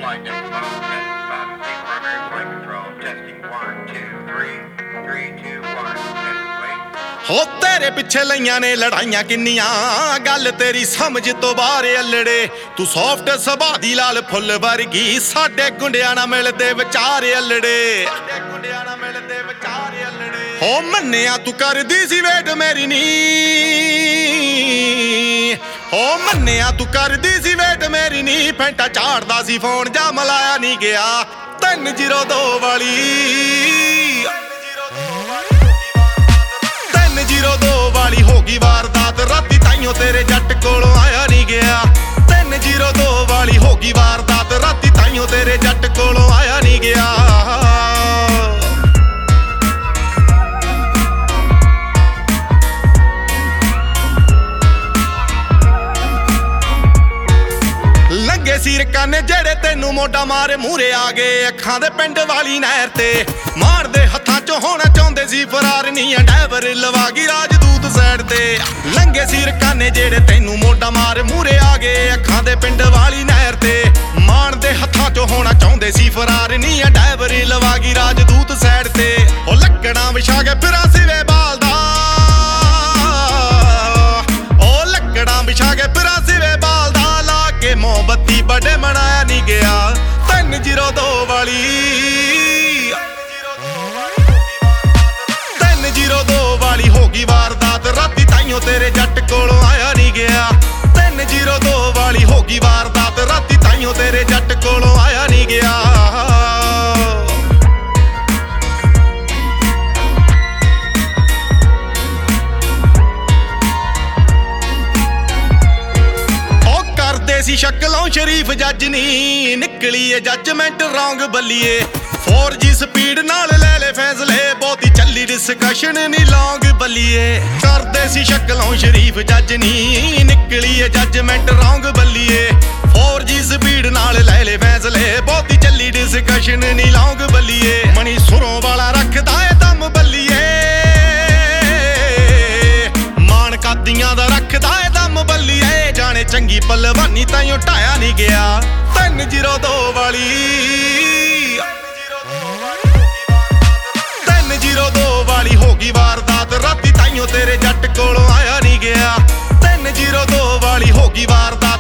Flight deck 12, testing 5 and 6, primary flight control, testing 1, 2, 3, 3, 2, 1, testing wait. ਹੋ ਤੇਰੇ ਪਿੱਛੇ ਲਈਆਂ ਨੇ ਲੜਾਈਆਂ ਕਿੰਨੀਆਂ, ਗੱਲ ਤੇਰੀ ਸਮਝ ਤੋਂ ਬਾਹਰ ਅਲੜੇ। ਤੂੰ ਸੌਫਟ ਸੁਭਾਅ ਦੀ ਲਾਲ ਫੁੱਲ ਵਰਗੀ, ਸਾਡੇ ਗੁੰਡਿਆਂ ਨਾਲ ਮਿਲਦੇ ਵਿਚਾਰ ਅਲੜੇ। ਹੋ ਮੰਨਿਆ ਤੂੰ ਕਰਦੀ ਸੀ ਵੇਟ ਮੇਰੀ ਨੀ, ਹੋ ਮੰਨਿਆ ਤੂੰ ਕਰਦੀ ਸੀ ਵੇਟ ਮੇਰੀ ਨੀ। ਫੈਂਟਾ ਝਾੜਦਾ ਸੀ ਫੋਨ ਜਾਂ ਮਲਾਇਆ ਨਹੀਂ ਗਿਆ 302 ਵਾਲੀ 302 ਵਾਲੀ ਹੋ ਗਈ ਵਾਰਦਾਤ ਰਾਤੀ, ਤਾਈਓ ਤੇਰੇ ਜੱਟ ਕੋਲੋਂ ਆਇਆ ਨਹੀਂ ਗਿਆ। 302 ਵਾਲੀ ਹੋ ਗਈ ਵਾਰਦਾਤ ਰਾਤੀ, ਤਾਈਓ ਤੇਰੇ ਜੱਟ ਕੋਲੋਂ ਆਇਆ ਨਹੀਂ ਗਿਆ। ਲੰਗੇ ਸੀਰ ਕਾਨੇ ਜਿਹੜੇ ਤੈਨੂੰ ਮੋਢਾ ਮਾਰੇ ਮੂਰੇ ਆ ਗਏ, ਅੱਖਾਂ ਦੇ ਪਿੰਡ ਵਾਲੀ ਨਹਿਰ ਤੇ ਮਾਰਦੇ ਹੱਥਾਂ ਚੋਂ ਹੋਣਾ ਚਾਹੁੰਦੇ ਸੀ ਫਰਾਰ, ਨੀ ਡਰਾਈਵਰ ਲਵਾ ਗਈ ਰਾਜਦੂਤ ਸਾਈਡ ਤੇ। ਲੰਗੇ ਸੀਰ ਕਾਨੇ ਜਿਹੜੇ ਤੈਨੂੰ ਮੋਢਾ ਮਾਰੇ ਮੂਰੇ ਆ ਗਏ, ਅੱਖਾਂ ਦੇ ਪਿੰਡ ਵਾਲੀ ਨਹਿਰ ਤੇ ਮਾਰਦੇ ਹੱਥਾਂ ਚੋਂ ਹੋਣਾ ਚਾਹੁੰਦੇ ਸੀ ਫਰਾਰ, ਨੀ ਡਰਾਈਵਰ ਲਵਾ ਗਈ ਰਾਜਦੂਤ ਸਾਈਡ ਤੇ। ਉਹ ਲੱਕੜਾਂ ਵਿਛਾ ਕੇ ਫਿਰਾਂ ਸਿਵੇ ਬਾਲਦਾ, ਉਹ ਲੱਕੜਾਂ ਵਿਛਾ ਕੇ ਫਿਰਾਂ ਸਿਵੇ ਬਾਲਦਾ, ਕੇ ਮੋਮਬੱਤੀ ਬੜੇ ਮਨਾਇਆ ਨਹੀਂ ਗਿਆ। 302 ਵਾਲੀ 302 ਵਾਲੀ ਹੋ ਗਈ ਵਾਰਦਾਤ ਰਾਤੀ, ਤਾਈਓ ਤੇਰੇ ਜੱਟ ਕੋਲੋਂ ਆਇਆ ਨਹੀਂ ਗਿਆ। 302 ਵਾਲੀ ਹੋ ਗਈ ਵਾਰਦਾਤ ਰਾਤੀ, ਤਾਈਓ ਤੇਰੇ ਜੱਟ ਕੋਲੋਂ ਆਇਆ ਨਹੀਂ ਗਿਆ। ਸੀ ਸ਼ਕਲੋਂ ਸ਼ਰੀਫ ਜੱਜ ਨੀ, ਨਿਕਲੀ ਏ ਜੱਜਮੈਂਟ ਰੌਂਗ ਬੱਲੀਏ। 4G ਸਪੀਡ ਨਾਲ ਲੈ ਲੈ ਫੈਸਲੇ, ਬਹੁਤੀ ਚੱਲੀ ਡਿਸਕਸ਼ਨ ਨੀ ਲੌਂਗ ਬੱਲੀਏ। ਕਰਦੇ ਸੀ ਸ਼ਕਲੋਂ ਸ਼ਰੀਫ ਜੱਜ ਨੀ, ਨਿਕਲੀ ਏ ਜੱਜਮੈਂਟ ਰੌਂਗ ਬੱਲੀਏ। 4G ਸਪੀਡ ਨਾਲ ਲੈ ਲੈ ਫੈਸਲੇ, ਬਹੁਤੀ ਚੱਲੀ ਡਿਸਕਸ਼ਨ ਨੀ ਲੌਂਗ ਬੱਲੀਏ। ਮਣੀ ਸੁਰੋਂ ਵਾਲਾ ਰੱਖਦਾ ਏ ਦਮ ਬੱਲੀਏ, ਮਾਣ ਕਾਦੀਆਂ ਦਾ ਰੱਖਦਾ ਏ ਦਮ ਬੱਲੀਏ। ਜਾਣੇ ਚੰਗੀ ਪਲਵਾਨੀ ਤਾਈਓ ਢਾਇਆ ਨਹੀਂ ਗਿਆ। 302 ਵਾਲੀ 302 ਵਾਲੀ ਹੋ ਗਈ ਵਾਰਦਾਤ ਰਾਤੀ, ਤਾਈਓ ਤੇਰੇ ਜੱਟ ਕੋਲੋਂ ਆਇਆ ਨਹੀਂ ਗਿਆ। 302 ਵਾਲੀ ਹੋ ਗਈ ਵਾਰਦਾਤ